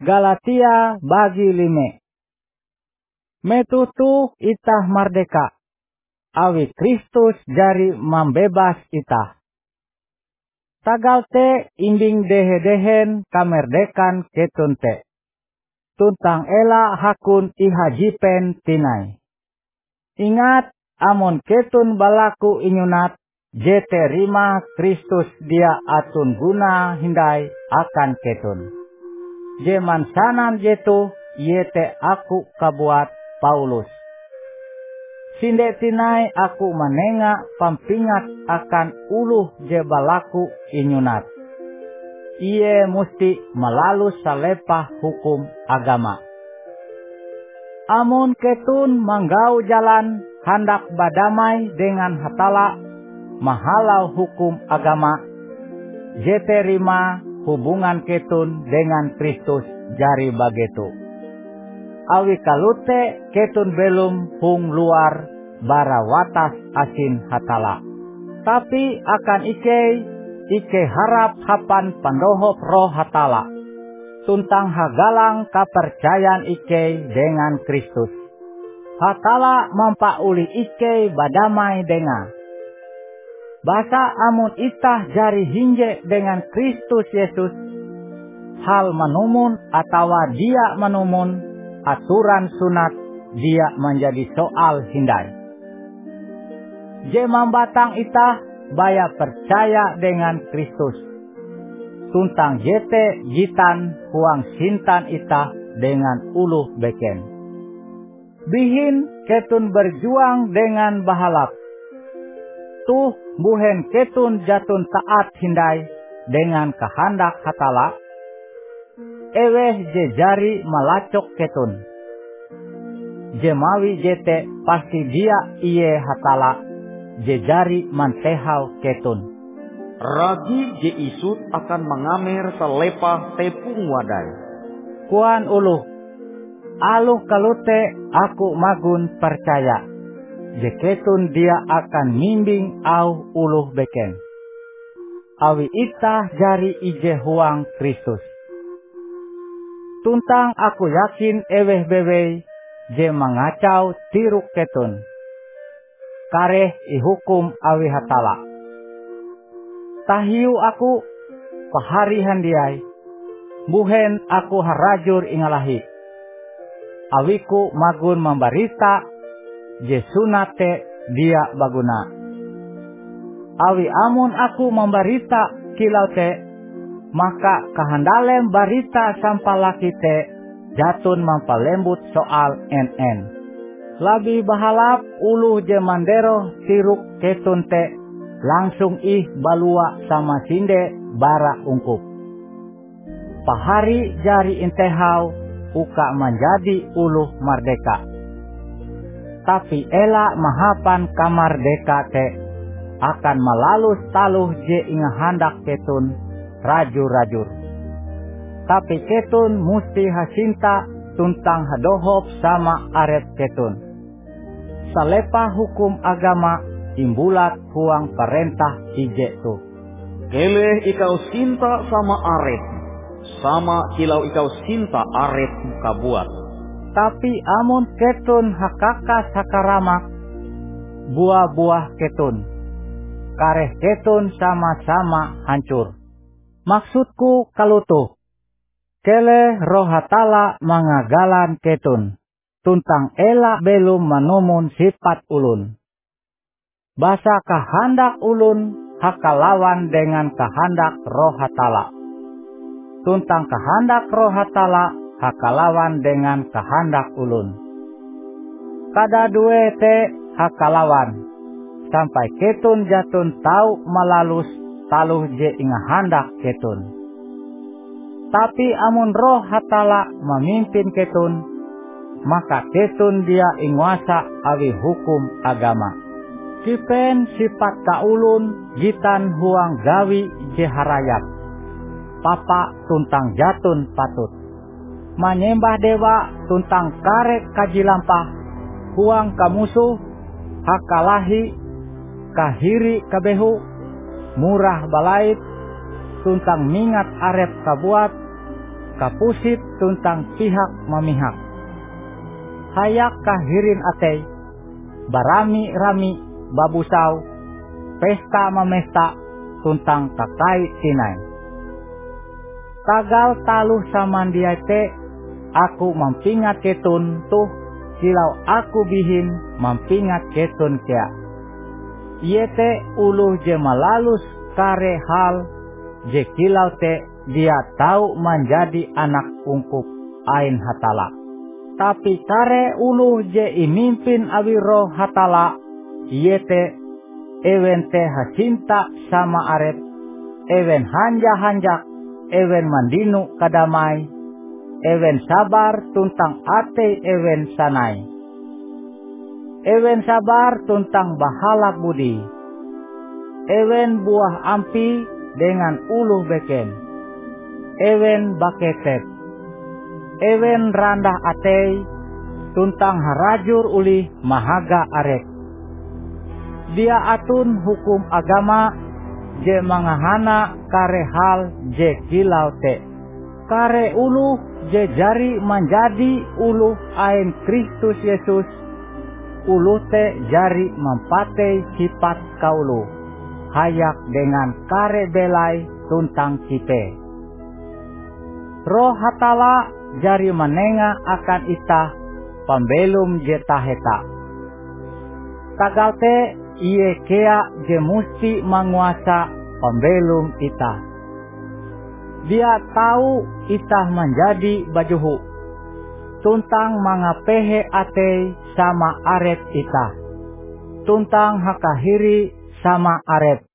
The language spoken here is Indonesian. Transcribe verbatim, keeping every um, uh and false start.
Galatia bagi lime. Metutu itah mardeka, awi Kristus jari membebas itah. Tagal te inding dehe-dehen kamerdekan ketun te. Tuntang ela hakun ihajipen tinai. Ingat, amon ketun balaku inyunat, jete rima Kristus dia atun guna hindai akan ketun. Jeman sanan jetu, yete aku kabuat Paulus. Sinde tinai aku menenga pampingat akan uluh je balaku inyunat. Iye musti melalui salepah hukum agama. Amun ketun manggau jalan hendak badamai dengan hatala mahalau hukum agama, jete rima hubungan ketun dengan Kristus jari bagetu. Awi kalute ketun belum hung luar bara watas asin hatala. Tapi akan ike, ike harap hapan pandohop roh hatala. Tuntang hagalang kapercayaan ike dengan Kristus. Hatala mempauli ike badamai dengan. Basa amun itah jari hinje dengan Kristus Yesus, hal menumun atau dia menumun aturan sunat dia menjadi soal hindai. Je mambatang itah baya percaya dengan Kristus. Tuntang jete jitan huang sintan itah dengan uluh beken. Bihin ketun berjuang dengan bahalap. Tuh buhen ketun jatun taat hindai dengan kehendak hatala. Eweh je jari melacok ketun. Jemawi jete pasti dia iye hatala je jari mantehau ketun. Ragi je isut akan mengamer selepah tepung wadai. Kuan uluh, aluh kalute aku magun percaya. Jeketun dia akan mimbing au uluh beken. Awi itah jari ije huang Kristus. Tuntang aku yakin eweh bewei je mengacau tiruk ketun. Kareh ihukum awi hatala. Tahiu aku paharihan diai. Buhen aku harajur ingalahi. Awiku magun membarita jesunate dia baguna. Awi amun aku membarita kilau te, maka kahandalem barita sampalaki te jatun mampalembut soal enen. Labi bahalap uluh je mandero tiruk ketun te langsung ih balua sama sinde bara ungkup. Pahari jari intehau uka menjadi uluh mardeka. Tapi ela mahapan kamar deka te akan melalus taluh je ingahandak ketun rajur-rajur. Tapi ketun musti hasinta tuntang hadohop sama aret ketun. Salepah hukum agama imbulat huang perintah ije tu. Keleh ikau sinta sama aret, sama kilau ikau sinta aret kabuat. Tapi amun ketun hakakas hakaramak, buah-buah ketun, kareh ketun sama-sama hancur. Maksudku kalutuh, kele roh hatala mangagalan ketun, tuntang ela belum menumun sifat ulun. Basa kahandak ulun hakalawan dengan kahandak roh hatala. Tuntang kahandak roh hatala hakalawan dengan kehendak ulun. Kada due te hakalawan, sampai ketun jatun tau melalus taluh je ingahandak ketun. Tapi amun roh hatala memimpin ketun, maka ketun dia inguasa awi hukum agama. Kipen sifat kaulun gitan huang gawi je harayap. Papa tuntang jatun patut. Menyembah dewa tuntang karek kajilampah, huang kamusuh, hakalahi, kahiri kabehu, murah balait, tuntang mingat arep kabuat, kapusit tuntang pihak memihak. Hayak kahirin atei, barami-rami babusau, pesta memesta tuntang kakai tinai. Tagal taluh samandiai te, aku mampingat ketun tuh, silau aku bihin mampingat ketun kea. Iete uluh je malalus kare hal, je kilau te dia tahu menjadi anak ungkup ain hatala. Tapi kare uluh je imimpin awiro hatala, iete ewen te hacinta sama arep, ewen hanja-hanjak, ewen mandinu kadamai, ewen sabar tuntang ate ewen sanai. Ewen sabar tuntang bahalak budi, ewen buah ampi dengan uluh beken, ewen baketet, ewen randah atei tuntang harajur uli mahaga arek. Dia atun hukum agama je mangahana kare hal je kilau te. Kare uluh je jari menjadi uluh ain Kristus Yesus, uluh te jari mempatei sifat kaulu, hayak dengan kare belai tuntang kipe. Roh hatala jari menenga akan itah pembelum je taheta. Tagal te iye kea je musti menguasa pembelum itah. Dia tahu itah menjadi bajuhu, tuntang mangapehe atei sama arep itah, tuntang hakahiri sama arep.